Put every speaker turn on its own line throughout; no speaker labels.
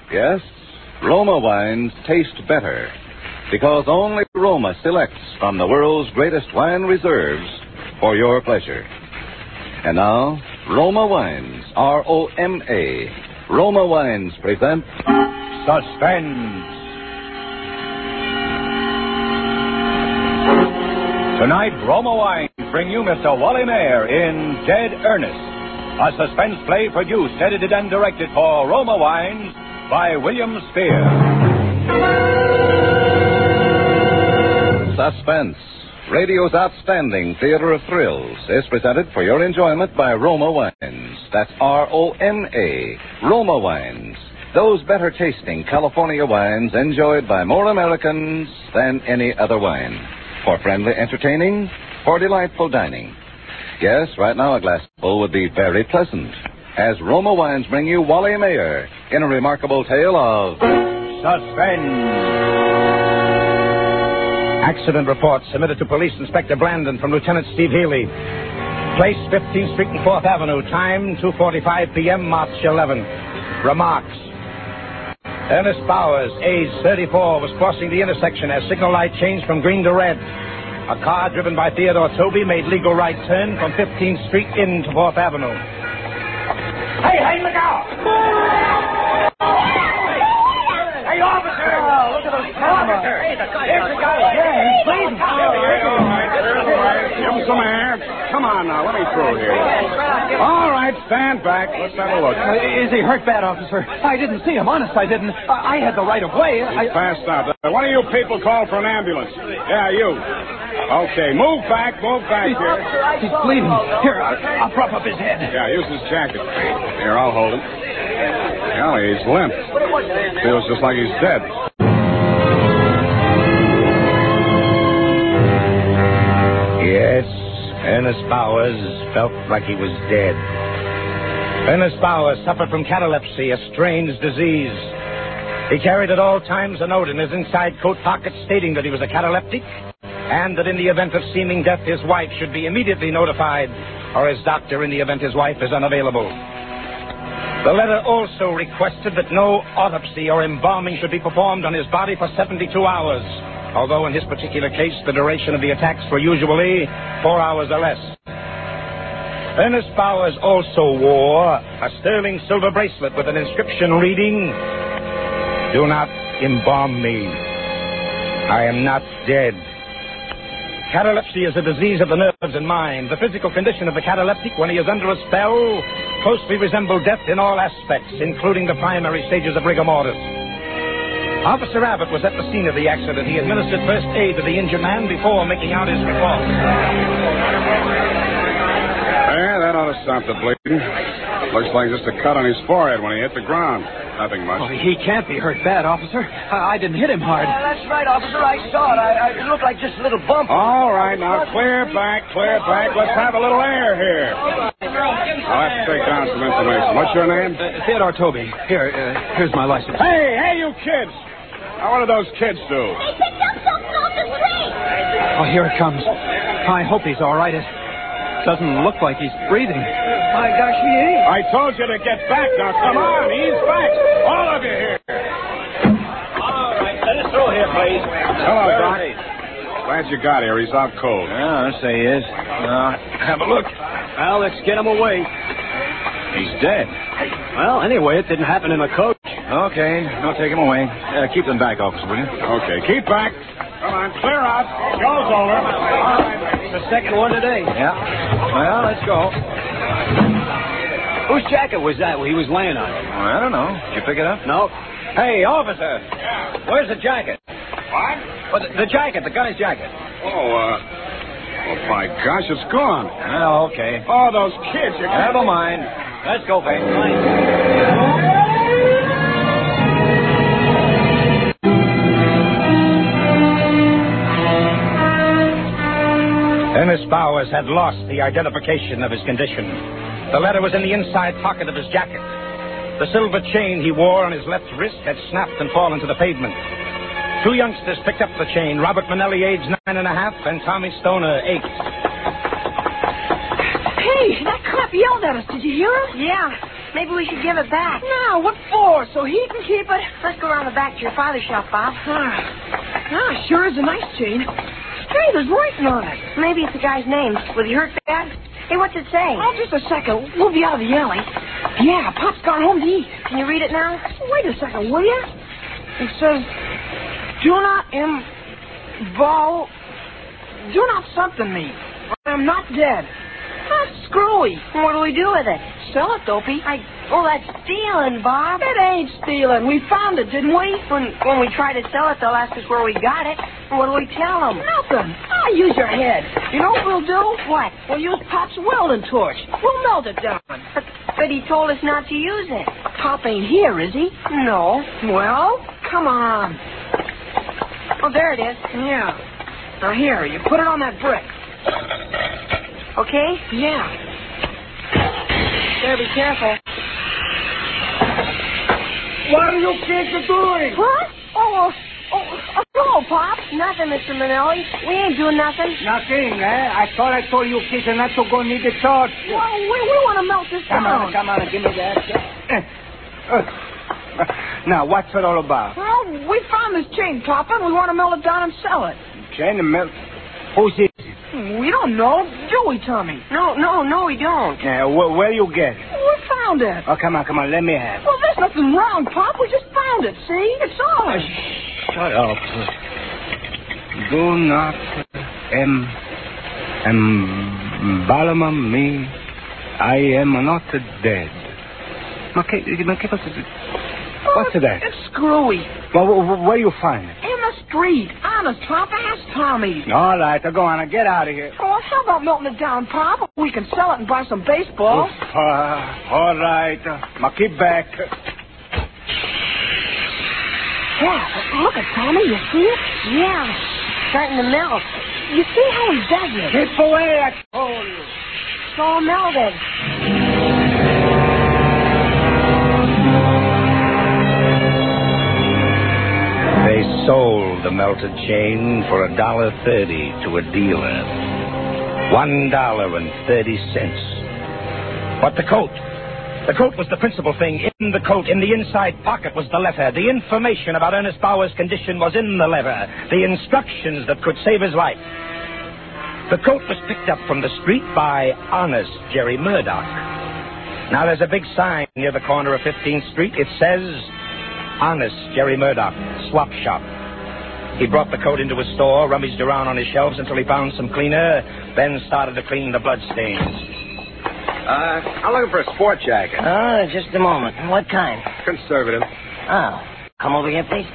Yes, Roma wines taste better because only Roma selects from the world's greatest wine reserves for your pleasure. And now, Roma Wines, R-O-M-A. Roma Wines present
Suspense. Tonight, Roma Wines bring you Mr. Wally Mayer in Dead Earnest, a suspense play produced, edited, and directed for Roma Wines by William Spear.
Suspense, radio's outstanding theater of thrills, is presented for your enjoyment by Roma Wines. That's R-O-M-A, Roma Wines. Those better-tasting California wines enjoyed by more Americans than any other wine. For friendly entertaining, for delightful dining. Yes, right now a glassful would be very pleasant. As Roma Wines bring you Wally Mayer in a remarkable tale of
Suspense. Accident report submitted to Police Inspector Blandon from Lieutenant Steve Healy. Place 15th Street and 4th Avenue. Time 2:45 p.m. March 11. Remarks. Ernest Bowers, age 34, was crossing the intersection as signal light changed from green to red. A car driven by Theodore Toby made legal right turn from 15th Street into 4th Avenue. Hey, look out! Hey, officer! Oh, look at those cameras. Hey, the guy. Here's the guy. Yeah, he's bleeding.
Give him some air. Come on now, let me through here. All right, stand back. Let's have a look.
Is he hurt bad, officer? I didn't see him. Honest, I didn't. I had the right of way.
He's passed out. One of you people call for an ambulance. Yeah, you. Okay, move back here.
He's bleeding. Here, I'll prop up his head.
Yeah, use his jacket. Here, I'll hold him. Golly, he's limp. Feels just like he's dead.
Yes, Ernest Bowers felt like he was dead. Ernest Bowers suffered from catalepsy, a strange disease. He carried at all times a note in his inside coat pocket stating that he was a cataleptic and that in the event of seeming death, his wife should be immediately notified, or his doctor in the event his wife is unavailable. The letter also requested that no autopsy or embalming should be performed on his body for 72 hours, although in his particular case, the duration of the attacks were usually 4 hours or less. Ernest Bowers also wore a sterling silver bracelet with an inscription reading, "Do not embalm me. I am not dead." Catalepsy is a disease of the nerves and mind. The physical condition of the cataleptic when he is under a spell closely resembles death in all aspects, including the primary stages of rigor mortis. Officer Abbott was at the scene of the accident. He administered first aid to the injured man before making out his report.
Yeah, that ought to stop the bleeding. Looks like just a cut on his forehead when he hit the ground. Nothing much.
Oh, he can't be hurt bad, officer. I didn't hit him hard.
That's right, officer. I saw it. It looked like just a little bump.
All right, now clear back. Let's have a little air here. I'll have to take down some information. What's your name?
Theodore Toby. Here's my license.
Hey, you kids! Now, what do those kids do?
They picked up something off the street.
Oh, here it comes. I hope he's all right. It doesn't look like he's breathing.
My gosh, he is.
I told you to get back. Now, come on. Ease back. All of you here.
All right, let us through here, please.
Hello, Doc. Glad you got here. He's out cold.
Yeah, I say he is. Have a look. Well, let's get him away.
He's dead.
Well, anyway, it didn't happen in a coach.
Okay, I'll take him away. Keep them back, officer, will you? Okay, keep back. Come on, clear out. Show's over. All right.
It's the second one today.
Yeah. Well, let's go.
Whose jacket was that he was laying on?
Well, I don't know. Did you pick it up?
No. Hey, officer.
Yeah.
Where's the jacket?
What?
Well, the jacket, the guy's jacket.
Oh, my gosh, it's gone.
Well, okay.
Oh, those kids.
Never mind. Let's go, Pete.
Ernest Bowers had lost the identification of his condition. The letter was in the inside pocket of his jacket. The silver chain he wore on his left wrist had snapped and fallen to the pavement. Two youngsters picked up the chain, Robert Manelli, age 9.5, and Tommy Stoner, 8.
Hey, that cop yelled at us. Did you hear him?
Yeah. Maybe we should give it back.
No, what for? So he can keep it?
Let's go around the back to your father's shop, Bob.
Sure is a nice chain. Hey, there's writing on it.
Maybe it's the guy's name. Was he hurt bad? Hey, what's it say?
Oh, just a second. We'll be out of the alley. Yeah, Pop's gone home to eat.
Can you read it now?
Wait a second, will you? It says, do not do not something me. I'm not dead. That's screwy.
What do we do with it?
Sell it, Dopey.
Oh, that's stealing, Bob.
It ain't stealing. We found it, didn't we?
When we try to sell it, they'll ask us where we got it. What do we tell them?
Nothing. Use your head. You know what we'll do?
What?
We'll use Pop's welding torch. We'll melt it down.
But he told us not to use it.
Pop ain't here, is he?
No.
Well, come on.
Oh, there it is.
Yeah. Now here, you put it on that brick.
Okay?
Yeah.
Better be careful.
What are you kids doing?
What? Hello, Pop. Nothing, Mr. Manelli. We ain't doing nothing.
Nothing, eh? I thought I told you kids not to go near the torch.
Well, we want to melt this down.
Come on, give me that. Now, what's it all about?
Well, we found this chain, Papa, and we want to melt it down and sell it.
Chain and melt? Who's it?
We don't know. Joey told me.
No, we don't.
Yeah, where you get it?
We found it.
Oh, come on, let me have it.
Well, there's nothing wrong, Pop. We just found it, see? It's ours.
Shut up. Do not embalm me. I am not dead. What's that?
It's screwy.
Well, where you find it?
In the street. Honest, Pop. Ask Tommy.
All right, go on. Get out of here.
Oh, how about melting it down, Pop? We can sell it and buy some baseball.
All right. Keep back.
Yeah, look at Tommy. You see it?
Yeah. Starting to melt.
You see how he does it?
Keep away, I told you.
It's all melted.
They sold the melted chain for $1.30 to a dealer. $1.30. But the coat. The coat was the principal thing. In the coat, in the inside pocket, was the letter. The information about Ernest Bauer's condition was in the letter. The instructions that could save his life. The coat was picked up from the street by Honest Jerry Murdoch. Now there's a big sign near the corner of 15th Street. It says, Honest Jerry Murdoch, Swap Shop. He brought the coat into his store, rummaged around on his shelves until he found some cleaner, then started to clean the bloodstains.
I'm looking for a sport jacket.
Oh, just a moment. What kind?
Conservative.
Oh, come over here, please.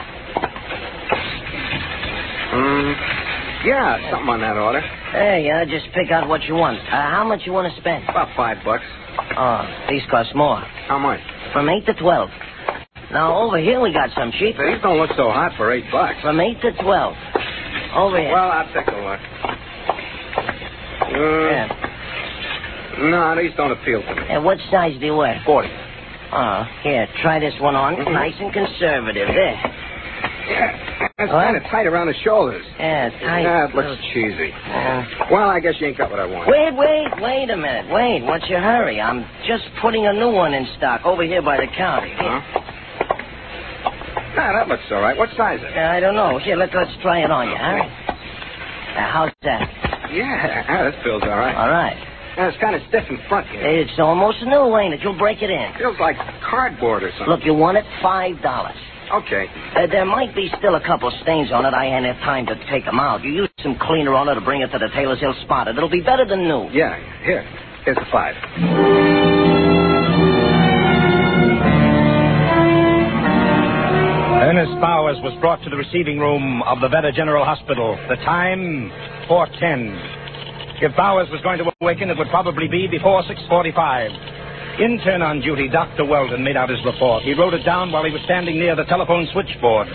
Yeah, something on that order.
Hey, just pick out what you want. How much you want to spend?
About $5.
Oh, these cost more.
How much?
From 8 to 12. Now, over here we got some cheap.
These don't look so hot for $8.
From 8 to 12. Over here.
Well, I'll take a look.
Yeah.
No, these don't appeal to me.
And what size do you wear?
40.
Oh, here, try this one on. Nice and conservative. There.
Yeah, it's kind of tight around the shoulders.
Yeah, tight.
Yeah, it looks cheesy. Well, I guess you ain't got what I want.
Wait a minute. Wait, what's your hurry? I'm just putting a new one in stock over here by the counter.
Huh? Nah, that looks all right. What size is it?
I don't know. Here, let's try it on you, huh? How's that?
Yeah, this feels all right.
All right.
Yeah, it's kind of stiff in front here.
It's almost new, ain't it? You'll break it in.
Feels like cardboard or something.
Look, you want it? $5.
Okay.
There might be still a couple stains on it. I ain't had time to take them out. You use some cleaner on it to bring it to the tailor's. He'll spot it. It'll be better than new.
Yeah, here's the $5.
Ernest Bowers was brought to the receiving room of the Veta General Hospital. The time, 4:10. If Bowers was going to awaken, it would probably be before 6:45. Intern on duty, Dr. Weldon, made out his report. He wrote it down while he was standing near the telephone switchboard.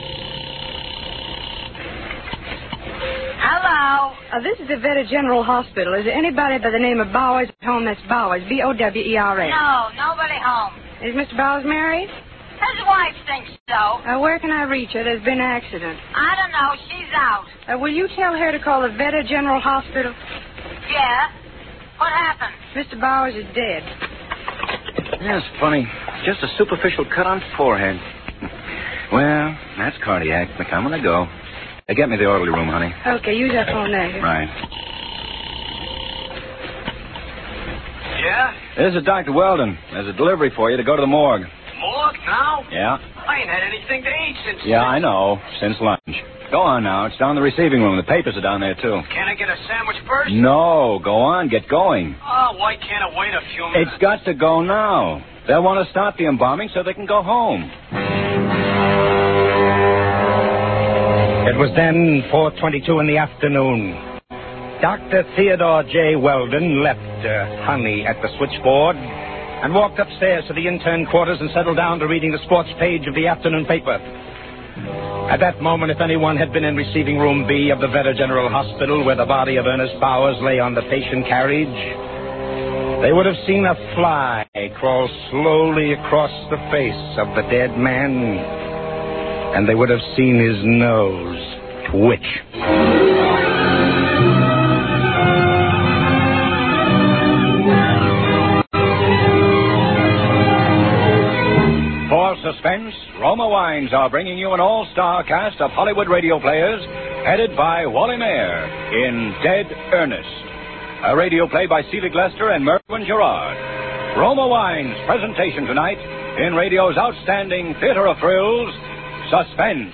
Hello. This is the Veta General Hospital. Is there anybody by the name of Bowers at home? That's Bowers, B-O-W-E-R-S.
No, nobody home.
Is Mr. Bowers married?
His wife thinks so.
Where can I reach her? There's been an accident.
I don't know. She's out.
Will you tell her to call the Veta General Hospital?
Yeah? What happened?
Mr. Bowers is dead.
Yeah, it's funny. Just a superficial cut on forehead. Well, that's cardiac. Look, I'm gonna go. Get me the orderly room, honey.
Okay, use that phone there.
Right.
Yeah?
This is Dr. Weldon. There's a delivery for you to go to the morgue.
Morgue now?
Yeah?
I ain't had anything to eat since...
Yeah, I know. Since lunch. Go on now. It's down in the receiving room. The papers are down there, too.
Can I get a sandwich first?
No. Go on. Get going.
Oh, why can't I wait a few minutes?
It's got to go now. They'll want to stop the embalming so they can go home.
It was then 4:22 in the afternoon. Dr. Theodore J. Weldon left Honey at the switchboard and walked upstairs to the intern quarters and settled down to reading the sports page of the afternoon paper. At that moment, if anyone had been in receiving room B of the Vetter General Hospital where the body of Ernest Bowers lay on the patient carriage, they would have seen a fly crawl slowly across the face of the dead man, and they would have seen his nose twitch.
For suspense, Roma Wines are bringing you an all-star cast of Hollywood radio players headed by Wally Mayer in Dead Ernest, a radio play by Selig Lester and Merwin Gerard. Roma Wines' presentation tonight in radio's outstanding theater of thrills, Suspense.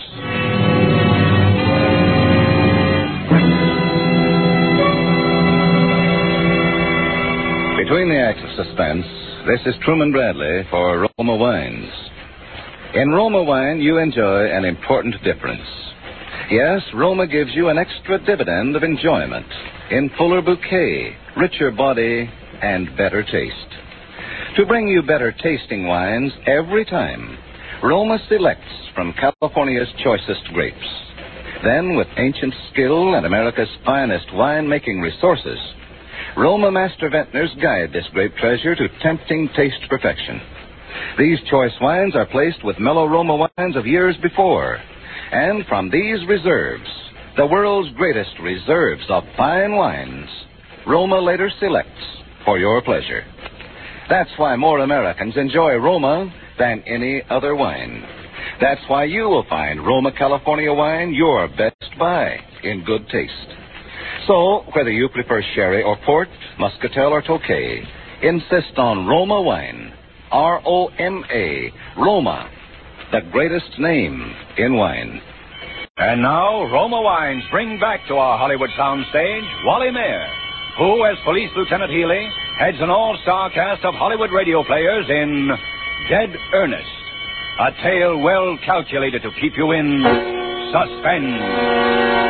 Between the acts of suspense, this is Truman Bradley for Roma Wines. In Roma Wine, you enjoy an important difference. Yes, Roma gives you an extra dividend of enjoyment in fuller bouquet, richer body, and better taste. To bring you better tasting wines every time, Roma selects from California's choicest grapes. Then, with ancient skill and America's finest wine-making resources, Roma master vintners guide this grape treasure to tempting taste perfection. These choice wines are placed with mellow Roma wines of years before. And from these reserves, the world's greatest reserves of fine wines, Roma later selects for your pleasure. That's why more Americans enjoy Roma than any other wine. That's why you will find Roma California wine your best buy in good taste. So, whether you prefer sherry or port, muscatel or Tokay, insist on Roma wine. R-O-M-A, Roma, the greatest name in wine.
And now, Roma Wines bring back to our Hollywood soundstage Wally Mayer, who, as Police Lieutenant Healy, heads an all-star cast of Hollywood radio players in Dead Ernest, a tale well calculated to keep you in suspense.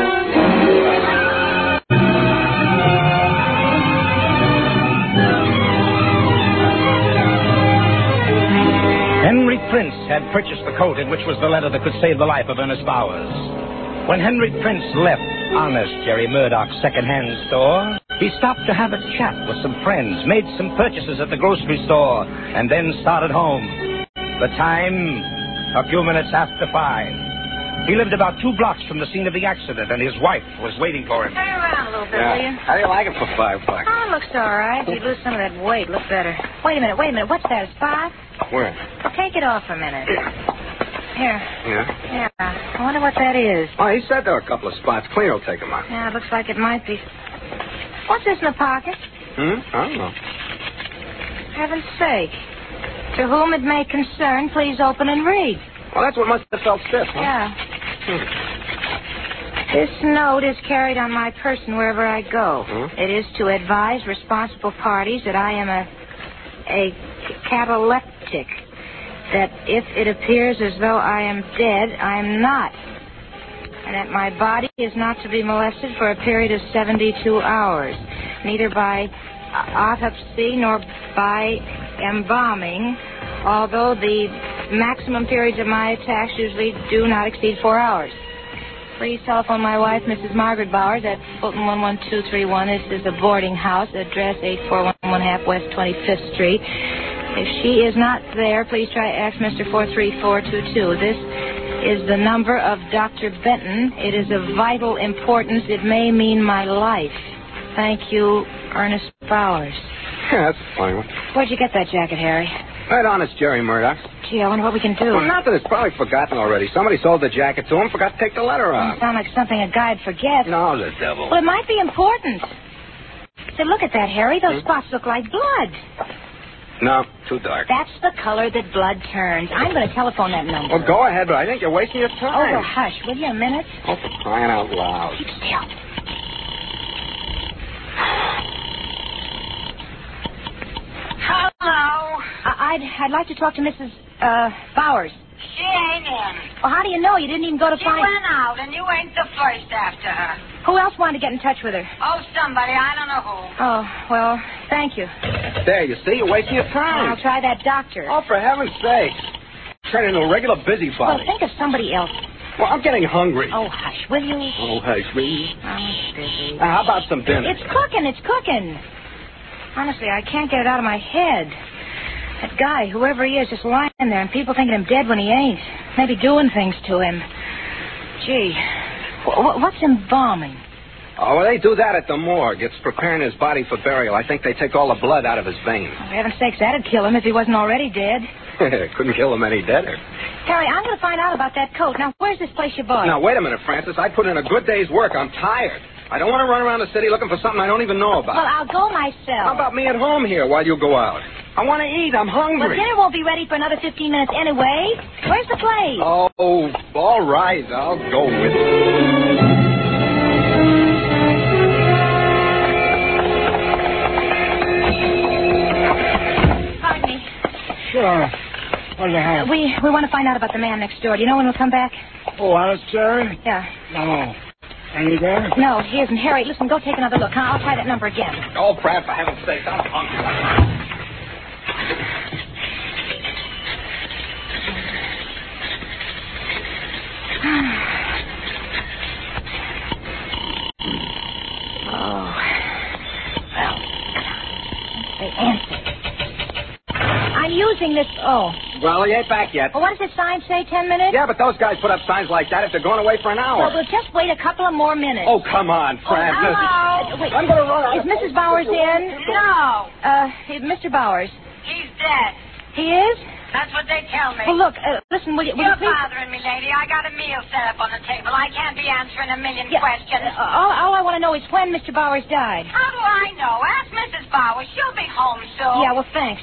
Henry Prince had purchased the coat in which was the letter that could save the life of Ernest Bowers. When Henry Prince left honest Jerry Murdoch's second-hand store, he stopped to have a chat with some friends, made some purchases at the grocery store, and then started home. The time, a few minutes after 5. He lived about 2 blocks from the scene of the accident, and his wife was waiting for him.
Turn around a little bit, will you?
How do you like it for $5?
Oh, it looks all right. If you lose some of that weight, look better. Wait a minute. What's that? It's 5?
Where?
Well, take it off for a minute. Here.
Yeah?
Yeah. I wonder what that is.
Oh, he said there were a couple of spots. Clean will take them out.
Yeah, it looks like it might be. What's this in the pocket?
I don't know.
Heaven's sake. To whom it may concern, please open and read.
Well, that's what must have felt stiff, huh?
Yeah. This note is carried on my person wherever I go. It is to advise responsible parties that I am a cataleptic, that if it appears as though I am dead, I am not, and that my body is not to be molested for a period of 72 hours, neither by autopsy nor by embalming, although the maximum periods of my attacks usually do not exceed 4 hours. Please telephone my wife, Mrs. Margaret Bowers, at Fulton 11231. This is a boarding house, address 8411 West 25th Street. If she is not there, please try to ask Mr. 43422. This is the number of Dr. Benton. It is of vital importance. It may mean my life. Thank you, Ernest Bowers.
Yeah, that's a funny one.
Where'd you get that jacket, Harry?
Right, honest, Jerry Murdoch.
Gee, I wonder what we can do.
Well, nothing. It's probably forgotten already. Somebody sold the jacket to him, forgot to take the letter out.
Doesn't sound like something a guy'd forget.
No, the devil.
Well, it might be important. Say, look at that, Harry. Those spots look like blood.
No, too dark.
That's the color that blood turns. I'm going to telephone that number.
Well, go ahead, but I think you're wasting your
Oh,
time.
well, hush. Will you a minute?
Oh, for crying out loud.
Keep still.
Hello.
I'd like to talk to Mrs. Bowers.
She ain't in.
Well, how do you know? You didn't even go to
She
find...
went out, and you ain't the first after her.
Who else wanted to get in touch with her?
Oh, somebody. I don't know who.
Oh, well, thank you.
There, you see? You're wasting your time.
I'll try that doctor.
Oh, for heaven's sake. Turn into a regular
Well,
busybody.
think of somebody else.
Well, I'm getting hungry.
Oh, hush, will you?
Oh, hush me.
I'm busy.
How about some dinner?
It's cooking. Honestly, I can't get it out of my head. That guy, whoever he is, just lying there, and people thinking him dead when he ain't. Maybe doing things to him. Gee, what's embalming?
Oh, well, they do that at the morgue. It's preparing his body for burial. I think they take all the blood out of his veins.
Oh, for heaven's sakes, that'd kill him if he wasn't already dead.
Couldn't kill him any deader.
Harry, I'm going to find out about that coat. Now, where's this place you bought?
Now, wait a minute, Francis. I put in a good day's work. I'm tired. I don't want to run around the city looking for something I don't even know about.
Well, I'll go myself.
How about me at home here while you go out? I want to eat. I'm hungry.
Well, dinner won't be ready for another 15 minutes anyway. Where's the place?
Oh, all right. I'll go with you.
Pardon me.
Sure. What the hell?
We want to find out about the man next door. Do you know when we'll come back?
Oh, honest, Jerry?
Yeah.
No. Any there?
No, he isn't. Harry, listen, go take another look. I'll try that number again.
Oh, Brad, for heaven's sake, I'm hungry.
Oh. Well, they answered. I'm using this... Oh.
Well, he ain't back yet.
Well, what does the sign say, 10 minutes?
Yeah, but those guys put up signs like that if they're going away for an hour.
Well, we'll just wait a couple of more minutes.
Oh, come on, Francis.
Hello.
Wait.
I'm going to run out.
Is Mrs. Bowers in?
No.
Mr. Bowers.
He's dead.
He is?
That's what they tell me.
Well, look, listen, will you
You're
please...
bothering me, lady. I got a meal set up on the table. I can't be answering a million questions.
All I want to know is when Mr. Bowers died.
How do I know? Ask Mrs. Bowers. She'll be home soon.
Yeah, well, thanks.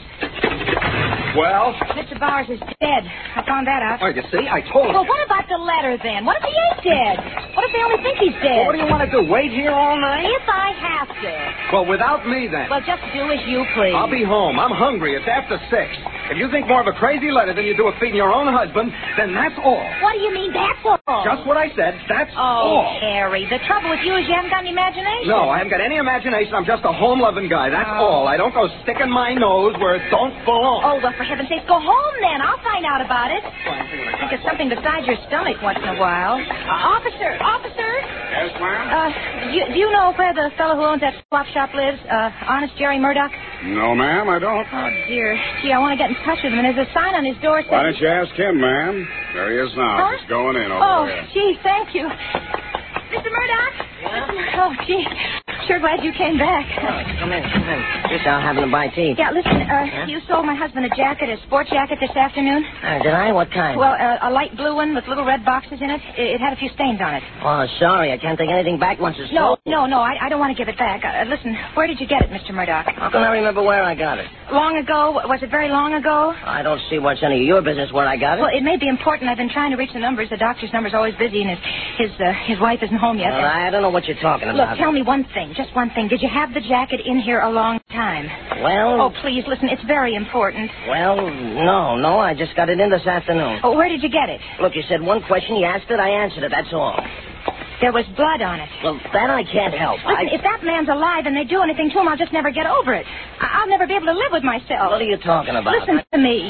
Well?
Mr. Bowers is dead. I found that out.
Oh, you see? I told you.
Well, what about the letter, then? What if he ain't dead? What if they only think he's dead?
Well, what do you want to do, wait here all night?
If I have to.
Well, without me, then.
Well, just do as you please.
I'll be home. I'm hungry. It's after 6. If you think more of a crazy letter than you do of feeding your own husband, then that's all.
What do you mean, that's all?
Just what I said. That's
all.
all.
Harry, the trouble with you is you haven't got any imagination.
No, I haven't got any imagination. I'm just a home-loving guy. That's all. I don't go sticking my nose where it don't belong.
Oh, well, for heaven's sake, go home then. I'll find out about it. Think of something besides your stomach once in a while. Officer!
Yes, ma'am?
Do you know where the fellow who owns that swap shop lives? Honest Jerry Murdoch?
No, ma'am, I don't.
Oh, dear. Gee, I want to get in touch with him, and there's a sign on his door saying...
Why don't you ask him, ma'am? There he is now.
Huh?
He's going in over
Oh,
there.
gee, thank you. Mr. Murdoch?
Yeah?
Oh, gee. Sure glad you came back.
Oh, come in. Just out having a bite to eat.
Yeah, listen, you sold my husband a jacket, a sport jacket this afternoon.
Did I? What kind?
Well, a light blue one with little red boxes in it. It had a few stains on it.
Oh, sorry. I can't take anything back once it's sold.
No, I don't want to give it back. Listen, where did you get it, Mr. Murdoch?
How can I remember where I got it?
Long ago? Was it very long ago?
I don't see what's any of your business where I got it.
Well, it may be important. I've been trying to reach the numbers. The doctor's number's always busy, and his wife isn't home yet.
Well, I don't know what you're talking about.
Look, tell me one thing, just one thing. Did you have the jacket in here a long time?
Well...
Oh, please, listen, it's very important.
Well, no, I just got it in this afternoon.
Oh, where did you get it?
Look, you said one question, you asked it, I answered it, that's all.
There was blood on it.
Well, that I can't help.
Listen, if that man's alive and they do anything to him, I'll just never get over it. I'll never be able to live with myself.
What are you talking about?
Listen to me.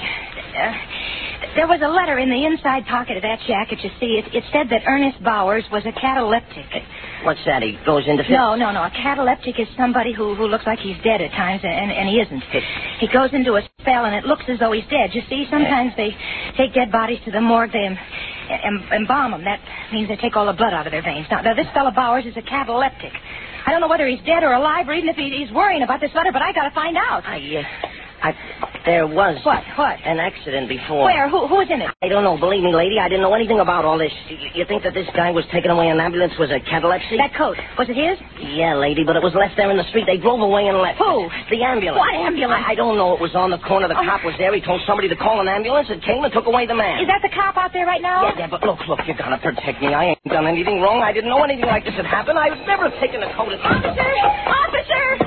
There was a letter in the inside pocket of that jacket, you see. It said that Ernest Bowers was a cataleptic.
What's that? He goes into fits?
No. A cataleptic is somebody who looks like he's dead at times, and he isn't. He goes into a spell, and it looks as though he's dead. You see, sometimes they take dead bodies to the morgue, they embalm them. That means they take all the blood out of their veins. Now this fellow Bowers is a cataleptic. I don't know whether he's dead or alive, or even if he's worrying about this letter, but I got to find out.
There was...
What?
An accident before.
Where? Who's in it?
I don't know. Believe me, lady, I didn't know anything about all this. You think that this guy was taken away in an ambulance was a catalepsy?
That coat. Was it his?
Yeah, lady, but it was left there in the street. They drove away and left.
Who?
The ambulance.
What ambulance?
I don't know. It was on the corner. The cop was there. He told somebody to call an ambulance. It came and took away the man.
Is that the cop out there right now?
Yeah, but look, you gotta protect me. I ain't done anything wrong. I didn't know anything like this had happened. I would never have taken a coat.
Officer!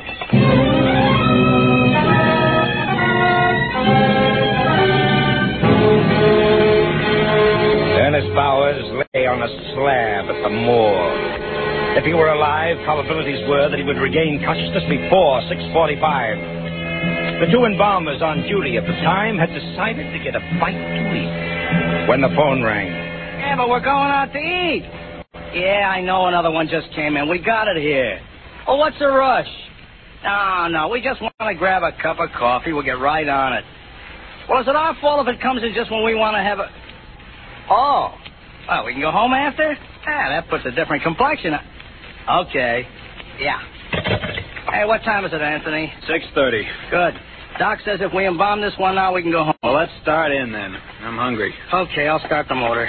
Ernest Bowers lay on a slab at the morgue. If he were alive, probabilities were that he would regain consciousness before 6:45. The two embalmers on duty at the time had decided to get a bite to eat when the phone rang.
Yeah, but we're going out to eat. Yeah, I know another one just came in. We got it here. Oh, what's the rush? No, we just want to grab a cup of coffee. We'll get right on it. Well, is it our fault if it comes in just when we want to have a... Oh. Well, we can go home after? That puts a different complexion. Okay. Yeah. Hey, what time is it, Anthony?
6:30.
Good. Doc says if we embalm this one now, we can go home.
Well, let's start in then. I'm hungry.
Okay, I'll start the motor.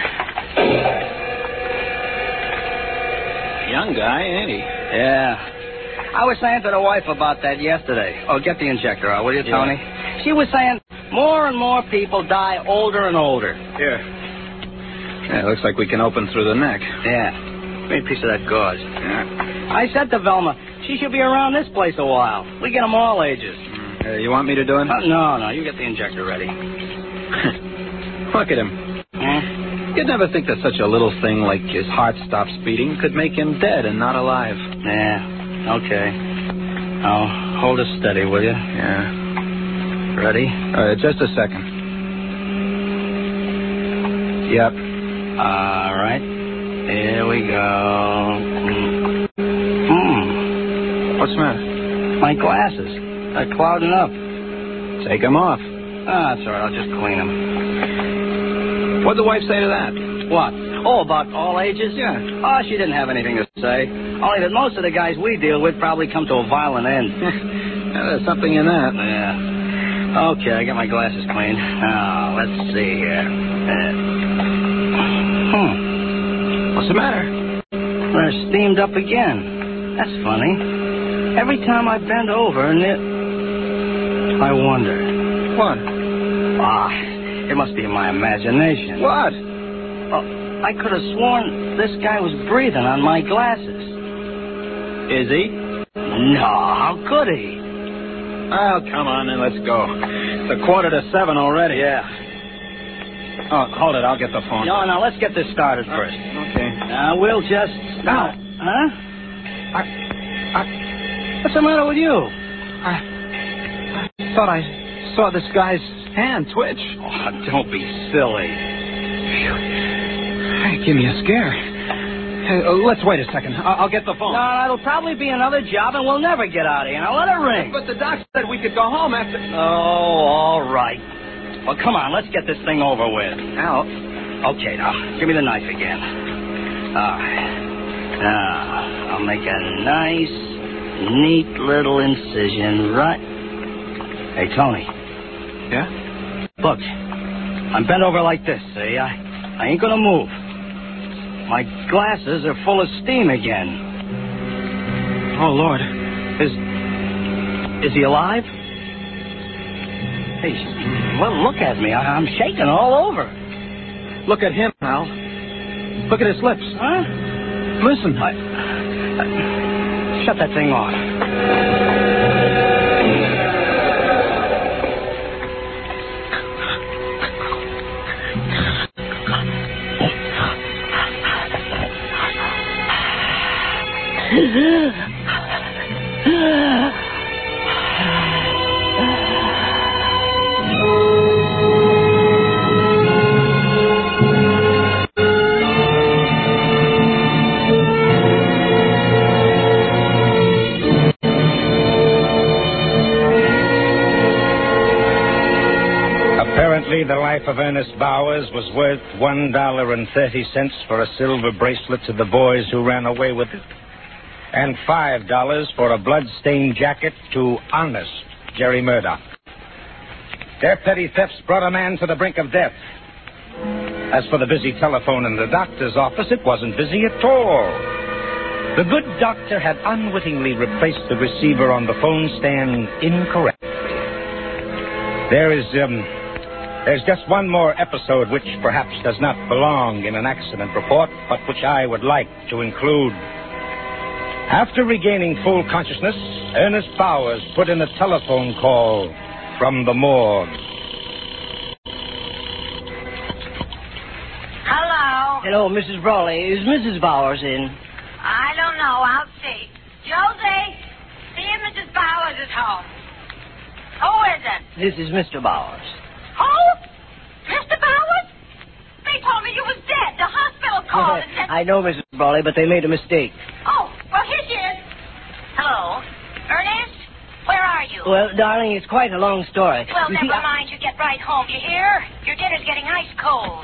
Young guy, ain't he?
Yeah. I was saying to the wife about that yesterday. Oh, get the injector out, will you, Tony?
Yeah.
She was saying more and more people die older and older.
Here. Yeah, looks like we can open through the neck.
Yeah. Give me a piece of that gauze.
Yeah.
I said to Velma, she should be around this place a while. We get them all ages.
You want me to do it?
No, you get the injector ready.
Look at him.
Hmm?
You'd never think that such a little thing like his heart stops beating could make him dead and not alive.
Yeah, okay. Now, hold it steady, will you?
Yeah.
Ready?
Just a second. Yep.
All right. Here we go.
What's the matter?
My glasses. They're clouding up.
Take them off.
That's all right. I'll just clean them.
What'd the wife say to that?
What? Oh, about all ages?
Yeah.
Oh, she didn't have anything to say. Only that most of the guys we deal with probably come to a violent end.
There's something in that.
Yeah. Okay, I got my glasses cleaned. Now, let's see here.
What's the matter?
They're steamed up again. That's funny. Every time I bend over and I wonder.
What?
It must be my imagination.
What?
Oh, I could have sworn this guy was breathing on my glasses.
Is he?
No, how could he?
Well, come on, then let's go. It's 6:45 already.
Yeah.
Oh, hold it. I'll get the phone.
No, let's get this started first.
Okay.
We'll just...
No.
Huh? What's the matter with you?
I thought I saw this guy's hand twitch.
Oh, don't be silly.
Hey, give me a scare. Hey, let's wait a second. I'll get the phone.
No, it'll probably be another job, and we'll never get out of here. Now, let it ring.
But the doc said we could go home after...
Oh, all right. Well, come on, let's get this thing over with.
Al.
Okay, now, give me the knife again. All right. Now, I'll make a nice, neat little incision right... Hey, Tony.
Yeah?
Look, I'm bent over like this, see? I ain't gonna move. My glasses are full of steam again.
Oh, Lord.
Is he alive? Hey, well, look at me. I'm shaking all over.
Look at him, Al. Look at his lips.
Huh?
Listen.
Shut that thing off.
Apparently, the life of Ernest Bowers was worth $1.30 for a silver bracelet to the boys who ran away with it, and $5 for a blood-stained jacket to honest Jerry Murdoch. Their petty thefts brought a man to the brink of death. As for the busy telephone in the doctor's office, it wasn't busy at all. The good doctor had unwittingly replaced the receiver on the phone stand incorrectly. There's just one more episode which perhaps does not belong in an accident report, but which I would like to include. After regaining full consciousness, Ernest Bowers put in a telephone call from the morgue.
Hello?
Hello, Mrs. Brawley. Is Mrs. Bowers in?
I don't know. I'll see. Josie, see if Mrs. Bowers is home. Who is it?
This is Mr. Bowers.
Who? Mr. Bowers? They told me you was dead. The hospital called and said...
I know, Mrs. Brawley, but they made a mistake.
Oh, well, here she is. Hello? Ernest? Where are you?
Well, darling, it's quite a long story.
Well, never mind. You get right home, you hear? Your dinner's getting ice cold.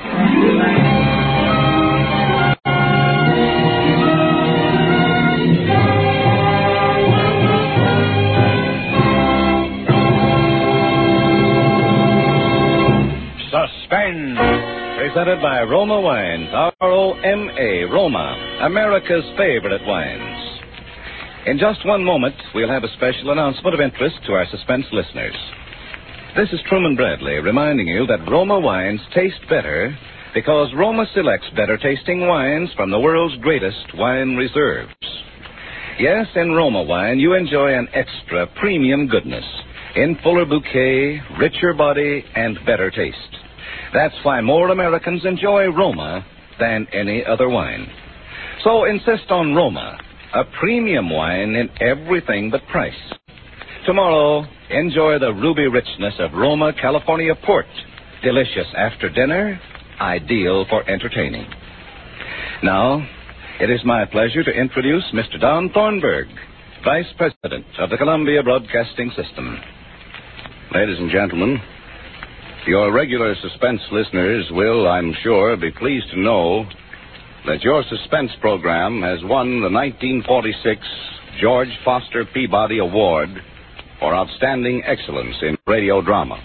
Suspense.
Presented by Roma Wines, R-O-M-A, Roma, America's favorite wines. In just one moment, we'll have a special announcement of interest to our suspense listeners. This is Truman Bradley reminding you that Roma wines taste better because Roma selects better tasting wines from the world's greatest wine reserves. Yes, in Roma wine, you enjoy an extra premium goodness in fuller bouquet, richer body, and better taste. That's why more Americans enjoy Roma than any other wine. So insist on Roma, a premium wine in everything but price. Tomorrow, enjoy the ruby richness of Roma California port. Delicious after dinner, ideal for entertaining. Now, it is my pleasure to introduce Mr. Don Thornburg, Vice President of the Columbia Broadcasting System.
Ladies and gentlemen, your regular suspense listeners will, I'm sure, be pleased to know that your suspense program has won the 1946 George Foster Peabody Award for Outstanding Excellence in Radio Drama.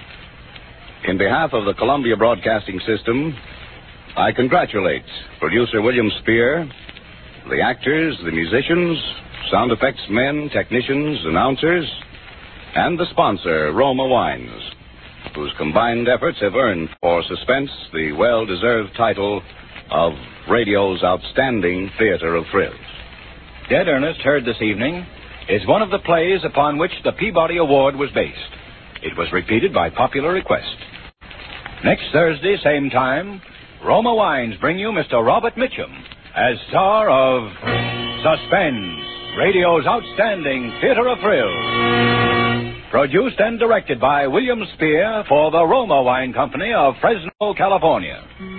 In behalf of the Columbia Broadcasting System, I congratulate producer William Spear, the actors, the musicians, sound effects men, technicians, announcers, and the sponsor, Roma Wines, whose combined efforts have earned for Suspense the well-deserved title of radio's outstanding theater of thrills.
Dead Ernest, heard this evening, is one of the plays upon which the Peabody Award was based. It was repeated by popular request. Next Thursday, same time, Roma Wines bring you Mr. Robert Mitchum as star of Suspense, radio's outstanding theater of thrills. Produced and directed by William Spear for the Roma Wine Company of Fresno, California.